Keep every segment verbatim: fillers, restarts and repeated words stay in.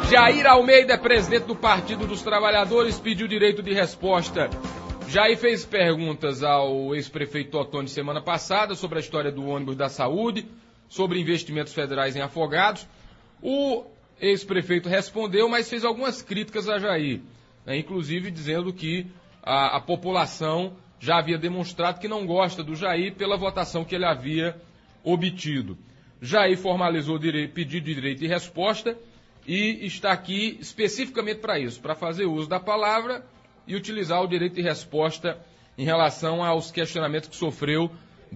Jair Almeida, presidente do Partido dos Trabalhadores, pediu direito de resposta. Jair fez perguntas ao ex-prefeito Totônio semana passada sobre a história do ônibus da saúde, sobre investimentos federais em Afogados. O ex-prefeito respondeu, mas fez algumas críticas a Jair, né, inclusive dizendo que a, a população já havia demonstrado que não gosta do Jair pela votação que ele havia obtido. Jair formalizou o direito, pedido de direito de resposta e está aqui especificamente para isso, para fazer uso da palavra e utilizar o direito de resposta em relação aos questionamentos que sofreu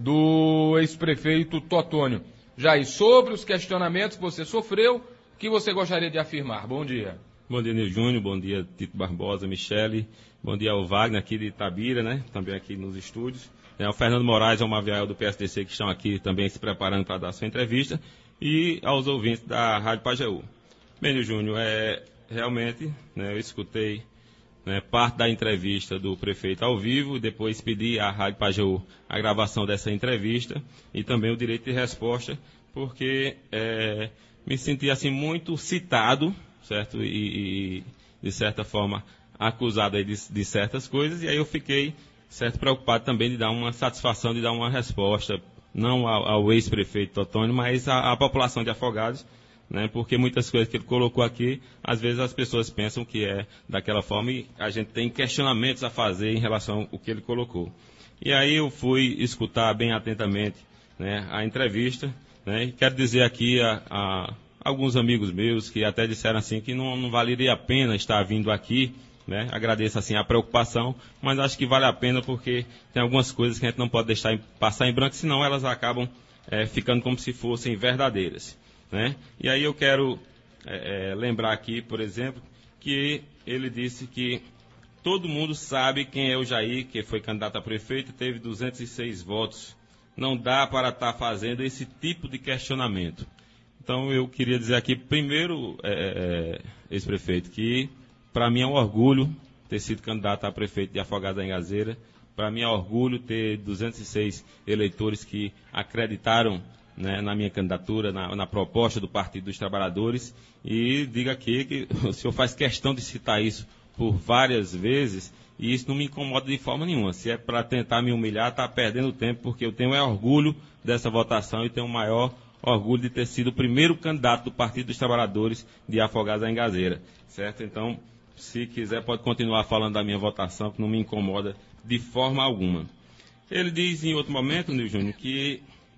do ex-prefeito Totônio. Jair, sobre os questionamentos que você sofreu, o que você gostaria de afirmar? Bom dia. Bom dia, Nil Júnior. Bom dia, Tito Barbosa, Michele. Bom dia ao Wagner, aqui de Itabira, né? Também aqui nos estúdios. É, o Fernando Moraes e o Maviel do P S D C que estão aqui também se preparando para dar sua entrevista. E aos ouvintes da Rádio Pajeú. Bem, Nil Júnior, é, realmente, né, eu escutei, né, parte da entrevista do prefeito ao vivo, depois pedi à Rádio Pajeú a gravação dessa entrevista e também o direito de resposta, porque é, me senti assim muito citado, certo? E, e de certa forma acusado aí de, de certas coisas, e aí eu fiquei, certo, preocupado também de dar uma satisfação, de dar uma resposta, não ao, ao ex-prefeito Totônio, mas à, à população de Afogados, né, porque muitas coisas que ele colocou aqui, às vezes as pessoas pensam que é daquela forma e a gente tem questionamentos a fazer em relação ao que ele colocou. E aí eu fui escutar bem atentamente, né, a entrevista, né, e quero dizer aqui a, a alguns amigos meus que até disseram assim que não, não valeria a pena estar vindo aqui, né, agradeço assim a preocupação, mas acho que vale a pena porque tem algumas coisas que a gente não pode deixar em, passar em branco, senão elas acabam é, ficando como se fossem verdadeiras. Né? E aí eu quero é, é, lembrar aqui, por exemplo, que ele disse que todo mundo sabe quem é o Jair, que foi candidato a prefeito, teve duzentos e seis votos. Não dá para estar fazendo esse tipo de questionamento. Então eu queria dizer aqui, primeiro, é, é, ex-prefeito, que para mim é um orgulho ter sido candidato a prefeito de Afogados da Engazeira. Para mim é um orgulho ter duzentos e seis eleitores que acreditaram, né, na minha candidatura, na, na proposta do Partido dos Trabalhadores, e diga aqui que o senhor faz questão de citar isso por várias vezes, e isso não me incomoda de forma nenhuma. Se é para tentar me humilhar, está perdendo tempo, porque eu tenho é orgulho dessa votação e tenho o maior orgulho de ter sido o primeiro candidato do Partido dos Trabalhadores de Afogados da Engazeira, certo? Então, se quiser, pode continuar falando da minha votação, que não me incomoda de forma alguma. Ele diz em outro momento, Nil Júnior, que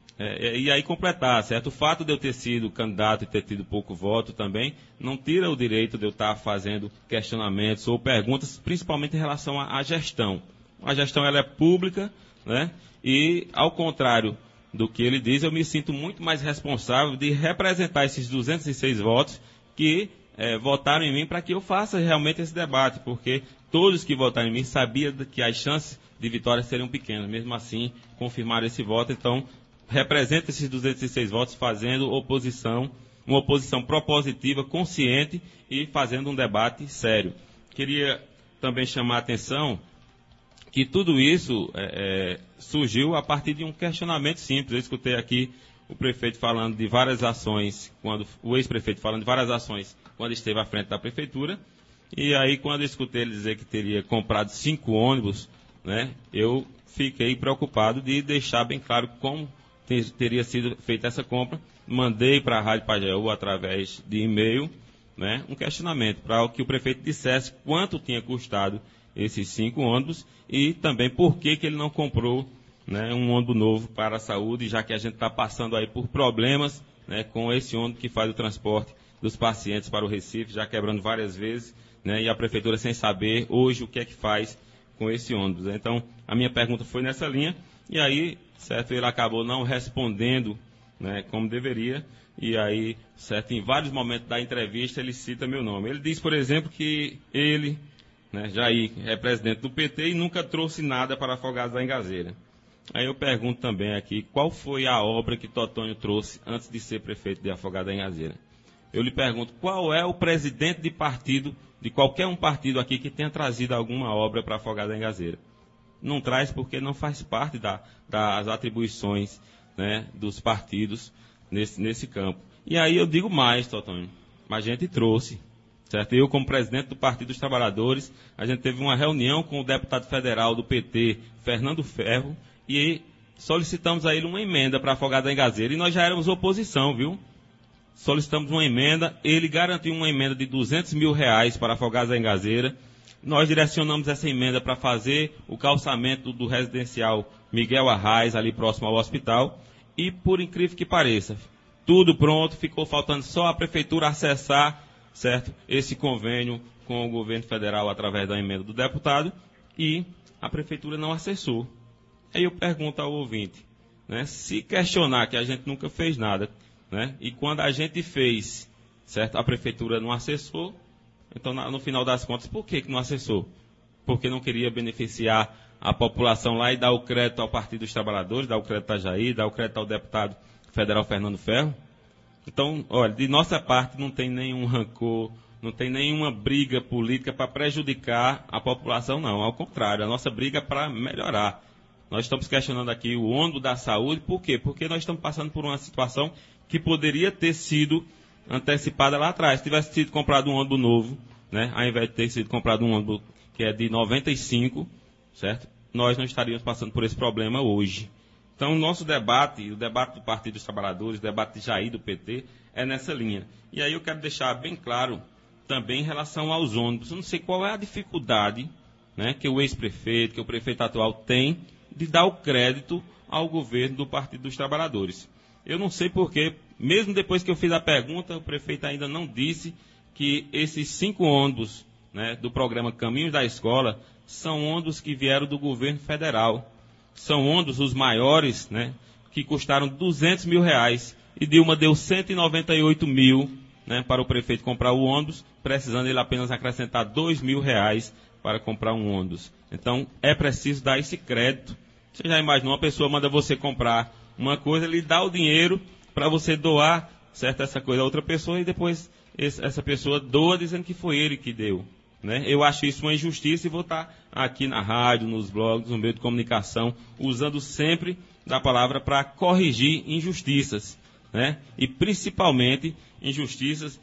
É, e aí completar, certo? O fato de eu ter sido candidato e ter tido pouco voto também não tira o direito de eu estar fazendo questionamentos ou perguntas, principalmente em relação à, à gestão. A gestão ela é pública, né? E ao contrário do que ele diz, eu me sinto muito mais responsável de representar esses duzentos e seis votos que é, votaram em mim para que eu faça realmente esse debate, porque todos que votaram em mim sabiam que as chances de vitória seriam pequenas. Mesmo assim, confirmaram esse voto, então representa esses duzentos e seis votos fazendo oposição, uma oposição propositiva, consciente e fazendo um debate sério. Queria também chamar a atenção que tudo isso é, é, surgiu a partir de um questionamento simples. Eu escutei aqui o prefeito falando de várias ações, quando o ex-prefeito falando de várias ações quando esteve à frente da prefeitura, e aí quando eu escutei ele dizer que teria comprado cinco ônibus, né, eu fiquei preocupado de deixar bem claro como teria sido feita essa compra. Mandei para a Rádio Pajeú, através de e-mail, né, um questionamento para que o prefeito dissesse quanto tinha custado esses cinco ônibus e também por que, que ele não comprou, né, um ônibus novo para a saúde, já que a gente está passando aí por problemas, né, com esse ônibus que faz o transporte dos pacientes para o Recife, já quebrando várias vezes, né, e a prefeitura sem saber hoje o que é que faz com esse ônibus. Então, a minha pergunta foi nessa linha, e aí, certo, ele acabou não respondendo, né, como deveria, e aí, certo, em vários momentos da entrevista ele cita meu nome. Ele diz, por exemplo, que ele, né, Jair, é presidente do P T e nunca trouxe nada para Afogados da Engazeira. Aí eu pergunto também aqui, qual foi a obra que Totônio trouxe antes de ser prefeito de Afogados da Engazeira? Eu lhe pergunto, qual é o presidente de partido, de qualquer um partido aqui que tenha trazido alguma obra para Afogados da Engazeira? Não traz porque não faz parte da, das atribuições, né, dos partidos nesse, nesse campo. E aí eu digo mais, Totônio, a gente trouxe, certo? Eu, como presidente do Partido dos Trabalhadores, a gente teve uma reunião com o deputado federal do P T, Fernando Ferro, e solicitamos a ele uma emenda para Afogados da Engazeira, e nós já éramos oposição, viu? Solicitamos uma emenda, ele garantiu uma emenda de duzentos mil reais para Afogados da Engazeira. Nós direcionamos essa emenda para fazer o calçamento do residencial Miguel Arraes, ali próximo ao hospital. E, por incrível que pareça, tudo pronto, ficou faltando só a prefeitura acessar, certo, esse convênio com o governo federal através da emenda do deputado, e a prefeitura não acessou. Aí eu pergunto ao ouvinte, né, se questionar que a gente nunca fez nada, né, e quando a gente fez, certo, a prefeitura não acessou, então no final das contas, por que que não acessou? Porque não queria beneficiar a população lá e dar o crédito ao Partido dos Trabalhadores, dar o crédito a Jair, dar o crédito ao deputado federal Fernando Ferro? Então, olha, de nossa parte não tem nenhum rancor, não tem nenhuma briga política para prejudicar a população, não. Ao contrário, a nossa briga é para melhorar. Nós estamos questionando aqui o ônibus da saúde, por quê? Porque nós estamos passando por uma situação que poderia ter sido antecipada lá atrás. Se tivesse sido comprado um ônibus novo, né, ao invés de ter sido comprado um ônibus que é de noventa e cinco, certo? Nós não estaríamos passando por esse problema hoje. Então, o nosso debate, o debate do Partido dos Trabalhadores, o debate de Jair do P T, é nessa linha. E aí eu quero deixar bem claro também em relação aos ônibus. Eu não sei qual é a dificuldade, né, que o ex-prefeito, que o prefeito atual tem de dar o crédito ao governo do Partido dos Trabalhadores. Eu não sei porquê, mesmo depois que eu fiz a pergunta, o prefeito ainda não disse que esses cinco ônibus, né, do programa Caminhos da Escola são ônibus que vieram do governo federal. São ônibus os maiores, né, que custaram duzentos mil reais. E Dilma deu cento e noventa e oito mil, né, para o prefeito comprar o ônibus, precisando ele apenas acrescentar dois mil reais para comprar um ônibus. Então, é preciso dar esse crédito. Você já imaginou, uma pessoa manda você comprar uma coisa, ele dá o dinheiro para você doar, certo, essa coisa a outra pessoa, e depois esse, essa pessoa doa dizendo que foi ele que deu. Né? Eu acho isso uma injustiça e vou estar aqui na rádio, nos blogs, no meio de comunicação, usando sempre da palavra para corrigir injustiças, né? E principalmente injustiças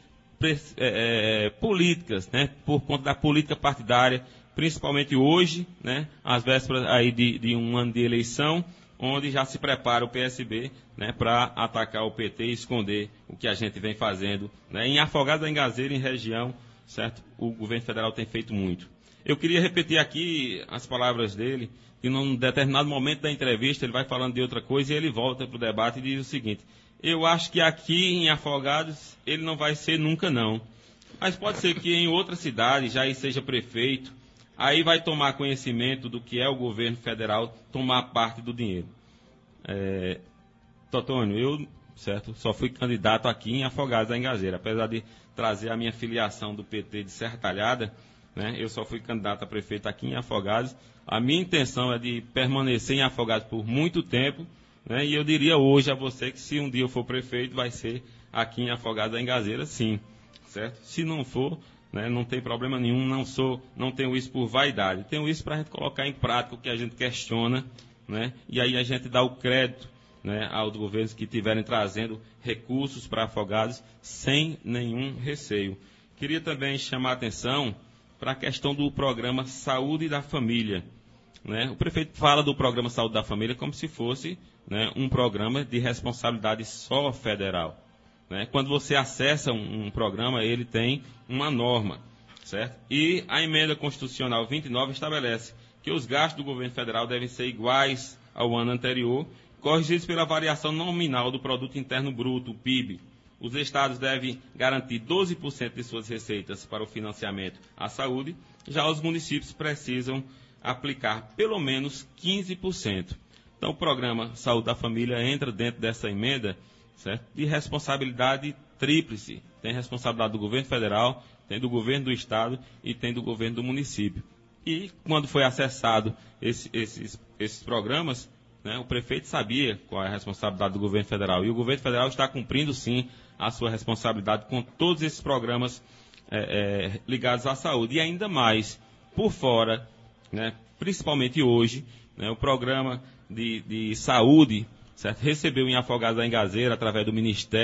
é, é, políticas, né? Por conta da política partidária, principalmente hoje, né? Às vésperas aí de, de um ano de eleição, onde já se prepara o P S B, né, para atacar o P T e esconder o que a gente vem fazendo, né? Em Afogados da Engazeira, em região, certo? O governo federal tem feito muito. Eu queria repetir aqui as palavras dele, que num determinado momento da entrevista ele vai falando de outra coisa e ele volta para o debate e diz o seguinte: eu acho que aqui em Afogados ele não vai ser nunca não, mas pode ser que em outra cidade já seja prefeito, aí vai tomar conhecimento do que é o governo federal tomar parte do dinheiro. É, Totônio, eu, certo, só fui candidato aqui em Afogados da Engazeira, apesar de trazer a minha filiação do P T de Serra Talhada, né, eu só fui candidato a prefeito aqui em Afogados. A minha intenção é de permanecer em Afogados por muito tempo, né, e eu diria hoje a você que se um dia eu for prefeito, vai ser aqui em Afogados da Engazeira, sim, certo? Se não for, né, não tem problema nenhum, não sou, não tenho isso por vaidade, tenho isso para a gente colocar em prática o que a gente questiona, né, e aí a gente dá o crédito, né, aos governos que estiverem trazendo recursos para Afogados sem nenhum receio. Queria também chamar a atenção para a questão do programa Saúde da Família. Né? O prefeito fala do programa Saúde da Família como se fosse, né, um programa de responsabilidade só federal. Né? Quando você acessa um, um programa, ele tem uma norma, certo? E a emenda constitucional vinte e nove estabelece que os gastos do governo federal devem ser iguais ao ano anterior, corrigidos pela variação nominal do Produto Interno Bruto, o P I B. Os estados devem garantir doze por cento de suas receitas para o financiamento à saúde, já os municípios precisam aplicar pelo menos quinze por cento. Então, o programa Saúde da Família entra dentro dessa emenda, certo, de responsabilidade tríplice. Tem responsabilidade do governo federal, tem do governo do estado e tem do governo do município. E, quando foi acessado esse, esses, esses programas, né, o prefeito sabia qual é a responsabilidade do governo federal. E o governo federal está cumprindo, sim, a sua responsabilidade com todos esses programas é, é, ligados à saúde. E ainda mais, por fora, né, principalmente hoje, né, o programa de, de saúde, certo, recebeu em Afogados da Engazeira, através do Ministério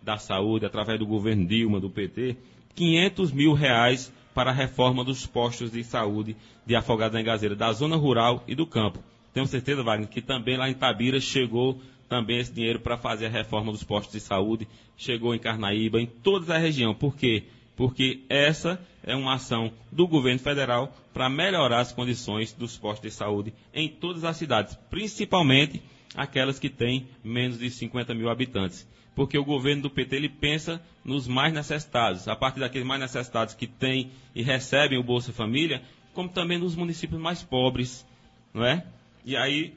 da Saúde, através do governo Dilma, do P T, quinhentos mil reais para a reforma dos postos de saúde de Afogados da Engazeira, da zona rural e do campo. Tenho certeza, Wagner, que também lá em Itabira chegou também esse dinheiro para fazer a reforma dos postos de saúde, chegou em Carnaíba, em toda a região. Por quê? Porque essa é uma ação do governo federal para melhorar as condições dos postos de saúde em todas as cidades, principalmente aquelas que têm menos de cinquenta mil habitantes. Porque o governo do P T ele pensa nos mais necessitados, a partir daqueles mais necessitados que têm e recebem o Bolsa Família, como também nos municípios mais pobres, não é? E aí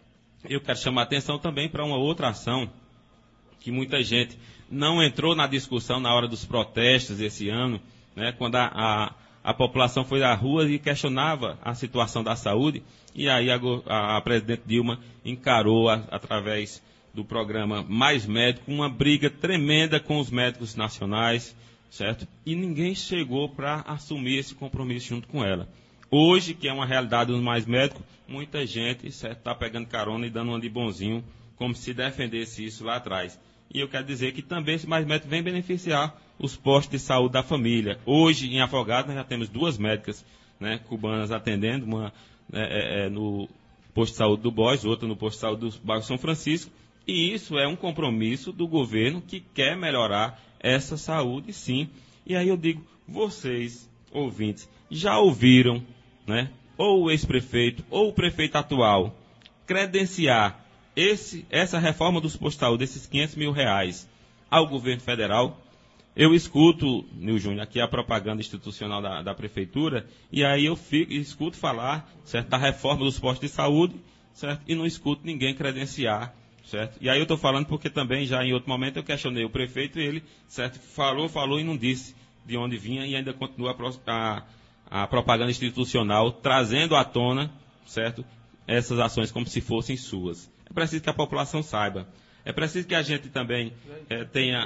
eu quero chamar a atenção também para uma outra ação que muita gente não entrou na discussão na hora dos protestos esse ano, né, quando a, a, a população foi à rua e questionava a situação da saúde, e aí a, a, a presidente Dilma encarou, a, através do programa Mais Médico, uma briga tremenda com os médicos nacionais, certo? E ninguém chegou para assumir esse compromisso junto com ela. Hoje, que é uma realidade dos Mais Médicos, muita gente está pegando carona e dando uma de bonzinho, como se defendesse isso lá atrás. E eu quero dizer que também esse Mais Médico vem beneficiar os postos de saúde da família. Hoje, em Afogados, nós já temos duas médicas, né, cubanas atendendo, uma é, é, no posto de saúde do Bós, outra no posto de saúde do bairro São Francisco. E isso é um compromisso do governo que quer melhorar essa saúde, sim. E aí eu digo, vocês, ouvintes, já ouviram, né, ou o ex-prefeito ou o prefeito atual credenciar esse, essa reforma dos postos de saúde, esses quinhentos mil reais, ao governo federal? Eu escuto, Nil Júnior, aqui a propaganda institucional da, da prefeitura, e aí eu fico, escuto falar, certo, da reforma dos postos de saúde, certo, e não escuto ninguém credenciar, certo? E aí eu estou falando porque também já em outro momento eu questionei o prefeito e ele, certo, falou, falou e não disse de onde vinha, e ainda continua a, a, a propaganda institucional trazendo à tona, certo, essas ações como se fossem suas. É preciso que a população saiba. É preciso que a gente também é, tenha...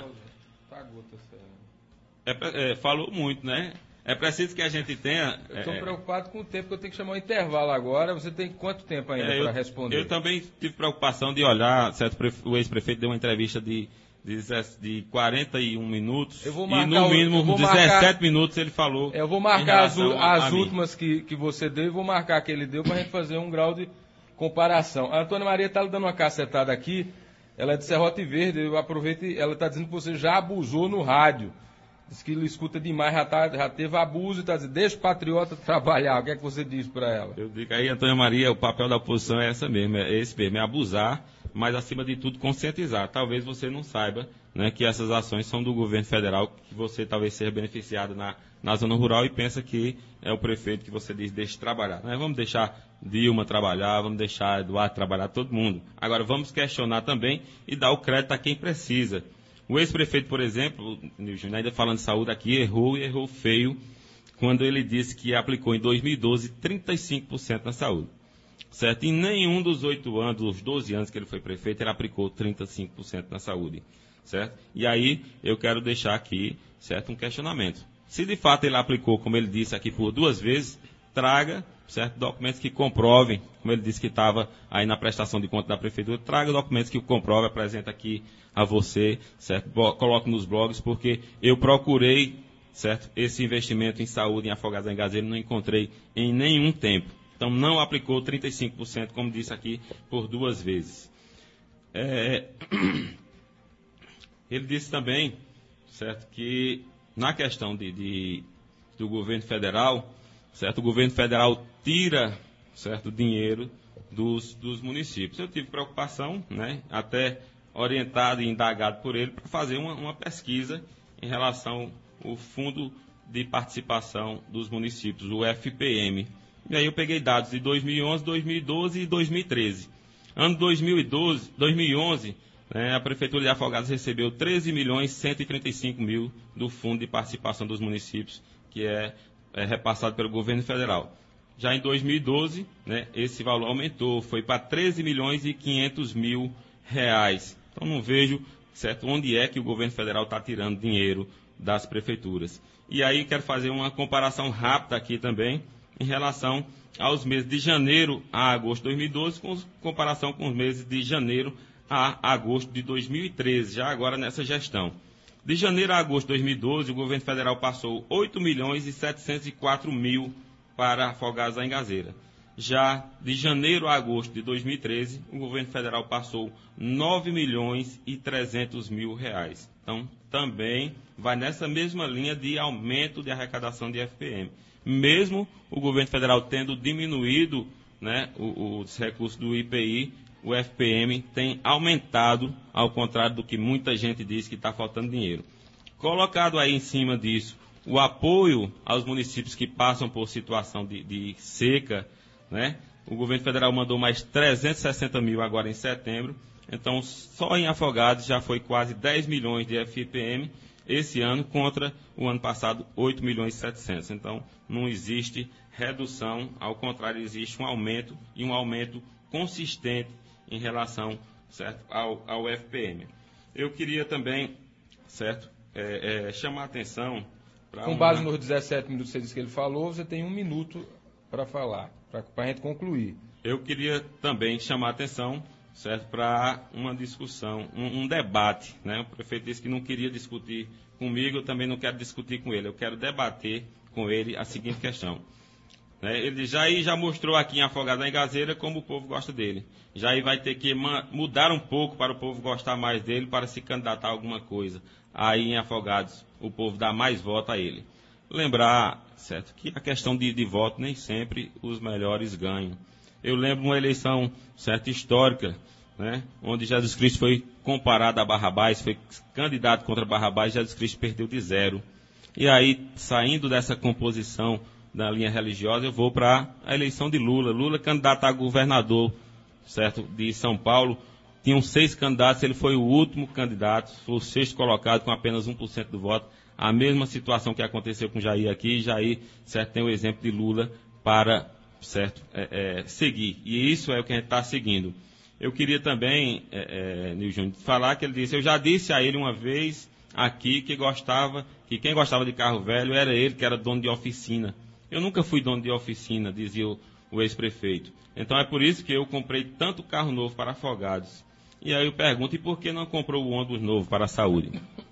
É, é, falou muito, né? É preciso que a gente tenha... Eu estou é, preocupado com o tempo, que eu tenho que chamar um intervalo agora. Você tem quanto tempo ainda é, para responder? Eu também tive preocupação de olhar, certo, o ex-prefeito deu uma entrevista de, de, de quarenta e um minutos, eu vou marcar, e no mínimo dezessete marcar, minutos ele falou. Eu vou marcar as, as últimas que, que você deu e vou marcar que ele deu para a gente fazer um grau de comparação. A Antônia Maria está dando uma cacetada aqui, ela é de Serrote Verde, eu aproveito e ela está dizendo que você já abusou no rádio. Diz que ele escuta demais, já, tá, já teve abuso e está dizendo, deixa o patriota trabalhar. O que é que você diz para ela? Eu digo aí, Antônia Maria, o papel da oposição é essa mesmo, é esse mesmo, é abusar, mas acima de tudo conscientizar. Talvez você não saiba, né, que essas ações são do governo federal, que você talvez seja beneficiado na, na zona rural e pensa que é o prefeito que você diz, deixa trabalhar. Nós vamos deixar Dilma trabalhar, vamos deixar Eduardo trabalhar, todo mundo. Agora vamos questionar também e dar o crédito a quem precisa. O ex-prefeito, por exemplo, ainda falando de saúde aqui, errou e errou feio quando ele disse que aplicou em dois mil e doze trinta e cinco por cento na saúde. Certo? Em nenhum dos oito anos, dos doze anos que ele foi prefeito, ele aplicou trinta e cinco por cento na saúde. Certo? E aí eu quero deixar aqui, certo, um questionamento. Se de fato ele aplicou, como ele disse aqui, por duas vezes, traga, certo, documentos que comprovem, como ele disse que estava aí na prestação de conta da prefeitura, traga documentos que comprovem, apresenta aqui a você, certo, coloque nos blogs, porque eu procurei, certo, esse investimento em saúde em Afogados da Engazeira, não encontrei em nenhum tempo. Então não aplicou trinta e cinco por cento, como disse aqui, por duas vezes. É... Ele disse também, certo, que na questão de, de, do governo federal, certo, o governo federal tira, certo, dinheiro dos, dos municípios. Eu tive preocupação, né, até orientado e indagado por ele, para fazer uma, uma pesquisa em relação ao Fundo de Participação dos Municípios, o F P M. E aí eu peguei dados de dois mil e onze, dois mil e doze e dois mil e treze. Ano dois mil e doze, dois mil e onze, né, a Prefeitura de Afogados recebeu treze milhões cento e trinta e cinco mil do Fundo de Participação dos Municípios, que é, é repassado pelo governo federal. Já em dois mil e doze, né, esse valor aumentou, foi para treze milhões e quinhentos mil reais. Então não vejo, certo, onde é que o governo federal está tirando dinheiro das prefeituras. E aí quero fazer uma comparação rápida aqui também, em relação aos meses de janeiro a agosto de dois mil e doze, com comparação com os meses de janeiro a agosto de dois mil e treze, já agora nessa gestão. De janeiro a agosto de dois mil e doze, o governo federal passou oito milhões e setecentos e quatro mil para Afogados da Engazeira. Já de janeiro a agosto de dois mil e treze, o governo federal passou nove milhões e trezentos mil reais. Então, também vai nessa mesma linha de aumento de arrecadação de F P M. Mesmo o governo federal tendo diminuído, né, os recursos do I P I, o F P M tem aumentado, ao contrário do que muita gente diz que está faltando dinheiro. Colocado aí em cima disso o apoio aos municípios que passam por situação de, de seca, né? O governo federal mandou mais trezentos e sessenta mil agora em setembro. Então, só em Afogados já foi quase dez milhões de F P M esse ano, contra o ano passado oito milhões e setecentos. Então, não existe redução, ao contrário, existe um aumento, e um aumento consistente em relação, certo, ao, ao F P M. Eu queria também, certo, é, é, chamar a atenção... Com uma... base nos dezessete minutos que você disse que ele falou, você tem um minuto para falar, para a gente concluir. Eu queria também chamar a atenção, certo, para uma discussão, um, um debate, né? O prefeito disse que não queria discutir comigo, eu também não quero discutir com ele, eu quero debater com ele a seguinte questão. Né? Ele já, já mostrou aqui em Afogados da Engazeira como o povo gosta dele. Já vai ter que mudar um pouco para o povo gostar mais dele, para se candidatar a alguma coisa. Aí em Afogados o povo dá mais voto a ele. Lembrar, certo, que a questão de, de voto nem sempre os melhores ganham. Eu lembro uma eleição, certo, histórica, né, onde Jesus Cristo foi comparado a Barrabás, foi candidato contra Barrabás, Jesus Cristo perdeu de zero. E aí, saindo dessa composição da linha religiosa, eu vou para a eleição de Lula. Lula, candidato a governador, certo, de São Paulo, tinham seis candidatos, ele foi o último candidato, foi o sexto colocado com apenas um por cento do voto. A mesma situação que aconteceu com Jair aqui, Jair, certo, tem o exemplo de Lula para, certo, é, é, seguir. E isso é o que a gente está seguindo. Eu queria também, é, é, Nil Júnior, falar que ele disse, eu já disse a ele uma vez aqui que gostava, que quem gostava de carro velho era ele, que era dono de oficina. Eu nunca fui dono de oficina, dizia o, o ex-prefeito. Então é por isso que eu comprei tanto carro novo para Afogados. E aí eu pergunto, e por que não comprou o ônibus novo para a saúde?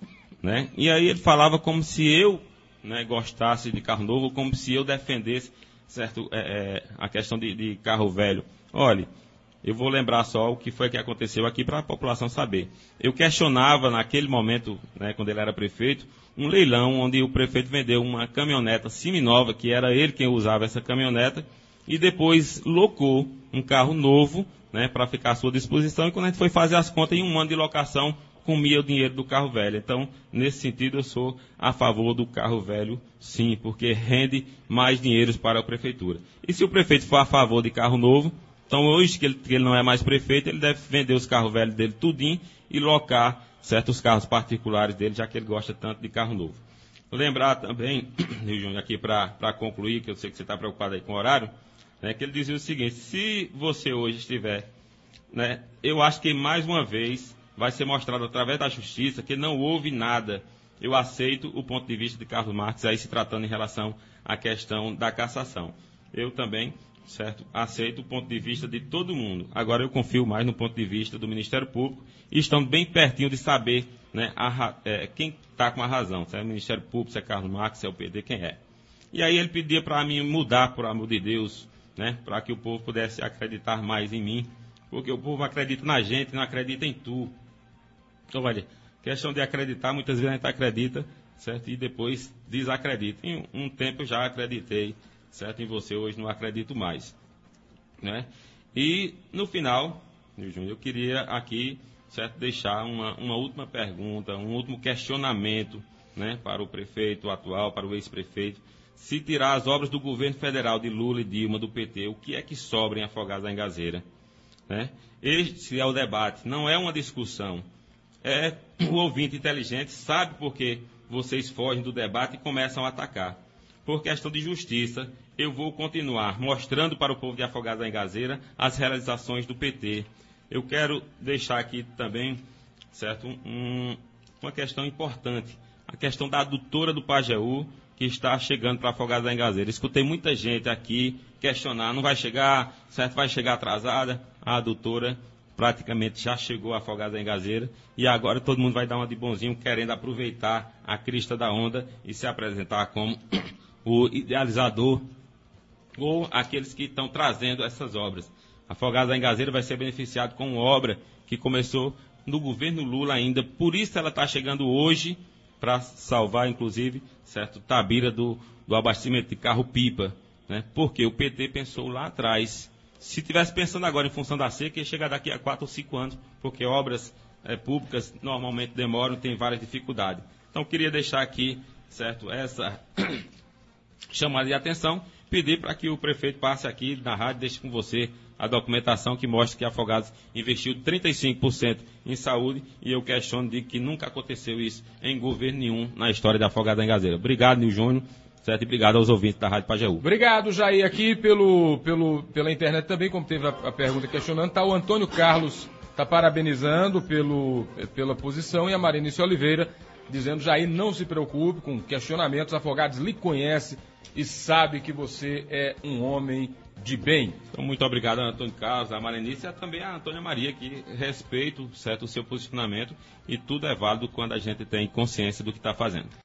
Né? E aí ele falava como se eu, né, gostasse de carro novo, como se eu defendesse, certo, é, é, a questão de, de carro velho. Olha, eu vou lembrar só o que foi que aconteceu aqui para a população saber. Eu questionava naquele momento, né, quando ele era prefeito, um leilão onde o prefeito vendeu uma caminhoneta seminova, que era ele quem usava essa caminhoneta, e depois locou um carro novo, né, para ficar à sua disposição, e quando a gente foi fazer as contas, em um ano de locação, comia o dinheiro do carro velho. Então, nesse sentido, eu sou a favor do carro velho, sim, porque rende mais dinheiro para a prefeitura. E se o prefeito for a favor de carro novo, então hoje que ele, que ele não é mais prefeito, ele deve vender os carros velhos dele tudinho e locar certos carros particulares dele, já que ele gosta tanto de carro novo. Lembrar também, Rio Júnior, aqui para concluir, que eu sei que você está preocupado aí com o horário, né, que ele dizia o seguinte, se você hoje estiver, né, eu acho que mais uma vez vai ser mostrado através da justiça que não houve nada. Eu aceito o ponto de vista de Carlos Marques, aí se tratando em relação à questão da cassação. Eu também, certo, aceito o ponto de vista de todo mundo. Agora eu confio mais no ponto de vista do Ministério Público e estamos bem pertinho de saber, né, a, é, quem está com a razão, se é o Ministério Público, se é Carlos Marques, se é o P D, quem é. E aí ele pedia para mim mudar, por amor de Deus, né, para que o povo pudesse acreditar mais em mim, porque o povo acredita na gente, não acredita em tu. Então, olha, questão de acreditar, muitas vezes a gente acredita, certo, e depois desacredita. Em um tempo eu já acreditei, certo, em você, hoje não acredito mais, né? E, no final, eu queria aqui, certo, deixar uma, uma última pergunta, um último questionamento, né, para o prefeito atual, para o ex-prefeito. Se tirar as obras do governo federal de Lula e Dilma, do P T, o que é que sobra em Afogados da Engazeira? Né? Esse é o debate, não é uma discussão. É, o ouvinte inteligente sabe por que vocês fogem do debate e começam a atacar. Por questão de justiça, eu vou continuar mostrando para o povo de Afogados da Engazeira as realizações do P T. Eu quero deixar aqui também, certo, um, uma questão importante. A questão da adutora do Pajeú, que está chegando para Afogados da Engazeira. Escutei muita gente aqui questionar, não vai chegar, certo, vai chegar atrasada. A adutora praticamente já chegou a Afogados da Engazeira, e agora todo mundo vai dar uma de bonzinho, querendo aproveitar a crista da onda e se apresentar como o idealizador ou aqueles que estão trazendo essas obras. Afogados da Engazeira vai ser beneficiado com uma obra que começou no governo Lula ainda, por isso ela está chegando hoje para salvar, inclusive, certo, Tabira do, do abastecimento de carro-pipa, né? Porque o P T pensou lá atrás. Se tivesse pensando agora em função da seca, ia chegar daqui a quatro ou cinco anos, porque obras é, públicas normalmente demoram, tem várias dificuldades. Então, queria deixar aqui, certo, essa chamada de atenção, pedir para que o prefeito passe aqui na rádio, deixe com você a documentação que mostra que Afogados investiu trinta e cinco por cento em saúde, e eu questiono de que nunca aconteceu isso em governo nenhum na história da Afogados da Engazeira. Obrigado, Nil Júnior. Certo? E obrigado aos ouvintes da Rádio Pajeú. Obrigado, Jair. Aqui pelo, pelo, pela internet também, como teve a, a pergunta questionando, está o Antônio Carlos, está parabenizando pelo, pela posição, e a Marinice Oliveira dizendo: Jair, não se preocupe com questionamentos, Afogados lhe conhece e sabe que você é um homem de bem. Então, muito obrigado, Antônio Carlos, a Marinice e também a Antônia Maria, que respeito, certo, o seu posicionamento, e tudo é válido quando a gente tem consciência do que está fazendo.